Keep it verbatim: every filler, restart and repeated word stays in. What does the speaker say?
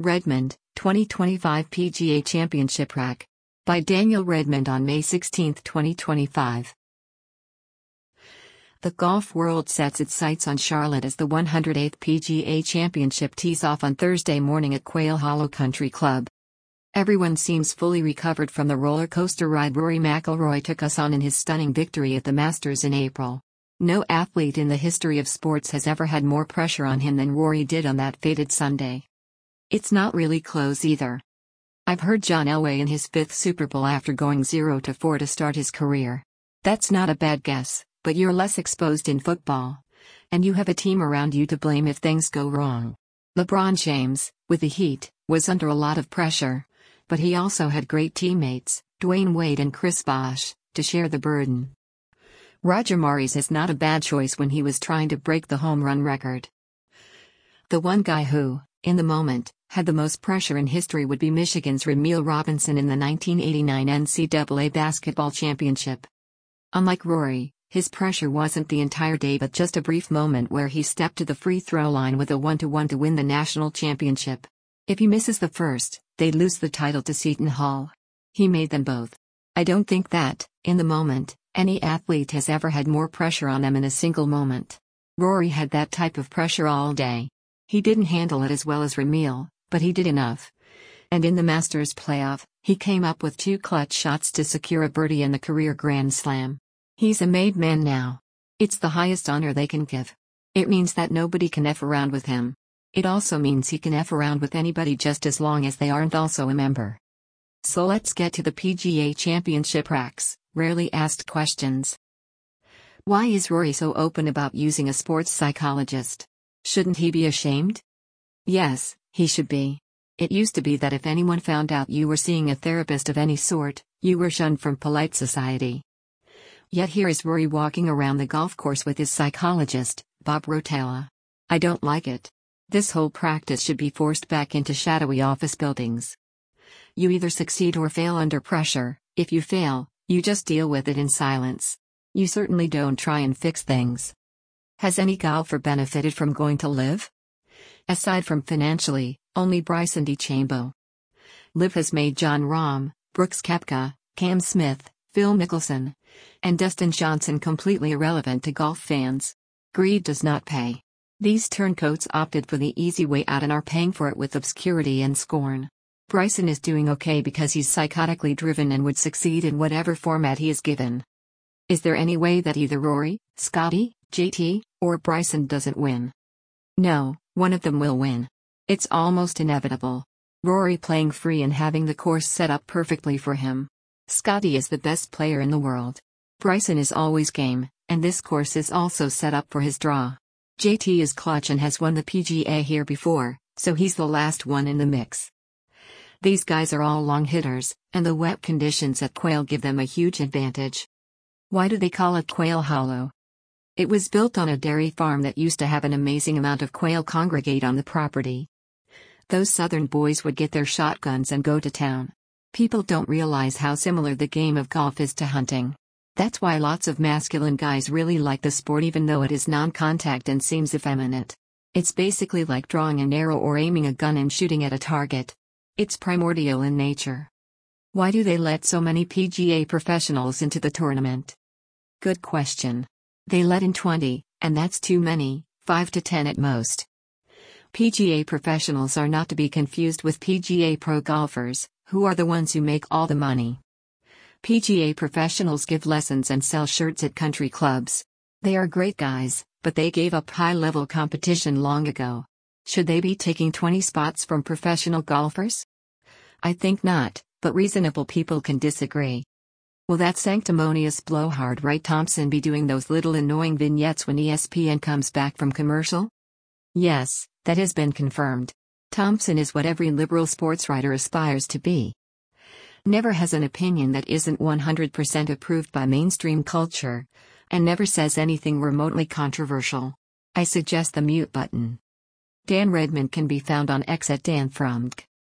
Redmond, twenty twenty-five P G A Championship Rack. By Daniel Redmond on May sixteenth, twenty twenty-five. The golf world sets its sights on Charlotte as the one hundred eighth P G A Championship tees off on Thursday morning at Quail Hollow Country Club. Everyone seems fully recovered from the roller coaster ride Rory McIlroy took us on in his stunning victory at the Masters in April. No athlete in the history of sports has ever had more pressure on him than Rory did on that fated Sunday. It's not really close either. I've heard John Elway in his fifth Super Bowl after going zero to four to start his career. That's not a bad guess, but you're less exposed in football. And you have a team around you to blame if things go wrong. LeBron James, with the Heat, was under a lot of pressure. But he also had great teammates, Dwayne Wade and Chris Bosh, to share the burden. Roger Maris is not a bad choice when he was trying to break the home run record. The one guy who, in the moment, had the most pressure in history would be Michigan's Rumeal Robinson in the nineteen eighty-nine N C double A Basketball Championship. Unlike Rory, his pressure wasn't the entire day but just a brief moment where he stepped to the free throw line with a one-to-one to win the national championship. If he misses the first, they'd lose the title to Seton Hall. He made them both. I don't think that, in the moment, any athlete has ever had more pressure on them in a single moment. Rory had that type of pressure all day. He didn't handle it as well as Rumeal, but he did enough. And in the Masters playoff, he came up with two clutch shots to secure a birdie in the career Grand Slam. He's a made man now. It's the highest honor they can give. It means that nobody can F around with him. It also means he can F around with anybody just as long as they aren't also a member. So let's get to the P G A Championship racks, rarely asked questions. Why is Rory so open about using a sports psychologist? Shouldn't he be ashamed? Yes, he should be. It used to be that if anyone found out you were seeing a therapist of any sort, you were shunned from polite society. Yet here is Rory walking around the golf course with his psychologist, Bob Rotella. I don't like it. This whole practice should be forced back into shadowy office buildings. You either succeed or fail under pressure. If you fail, you just deal with it in silence. You certainly don't try and fix things. Has any golfer benefited from going to LIV? Aside from financially, only Bryson DeChambeau. LIV has made Jon Rahm, Brooks Koepka, Cam Smith, Phil Mickelson, and Dustin Johnson completely irrelevant to golf fans. Greed does not pay. These turncoats opted for the easy way out and are paying for it with obscurity and scorn. Bryson is doing okay because he's psychotically driven and would succeed in whatever format he is given. Is there any way that either Rory, Scotty, J T, or Bryson doesn't win? No, one of them will win. It's almost inevitable. Rory playing free and having the course set up perfectly for him. Scotty is the best player in the world. Bryson is always game, and this course is also set up for his draw. J T is clutch and has won the P G A here before, so he's the last one in the mix. These guys are all long hitters, and the wet conditions at Quail give them a huge advantage. Why do they call it Quail Hollow? It was built on a dairy farm that used to have an amazing amount of quail congregate on the property. Those southern boys would get their shotguns and go to town. People don't realize how similar the game of golf is to hunting. That's why lots of masculine guys really like the sport even though it is non-contact and seems effeminate. It's basically like drawing an arrow or aiming a gun and shooting at a target. It's primordial in nature. Why do they let so many P G A professionals into the tournament? Good question. They let in twenty, and that's too many, five to ten at most. P G A professionals are not to be confused with P G A pro golfers, who are the ones who make all the money. P G A professionals give lessons and sell shirts at country clubs. They are great guys, but they gave up high-level competition long ago. Should they be taking twenty spots from professional golfers? I think not, but reasonable people can disagree. Will that sanctimonious blowhard Wright Thompson be doing those little annoying vignettes when E S P N comes back from commercial? Yes, that has been confirmed. Thompson is what every liberal sports writer aspires to be. Never has an opinion that isn't one hundred percent approved by mainstream culture, and never says anything remotely controversial. I suggest the mute button. Dan Redmond can be found on X at Dan Frumdk.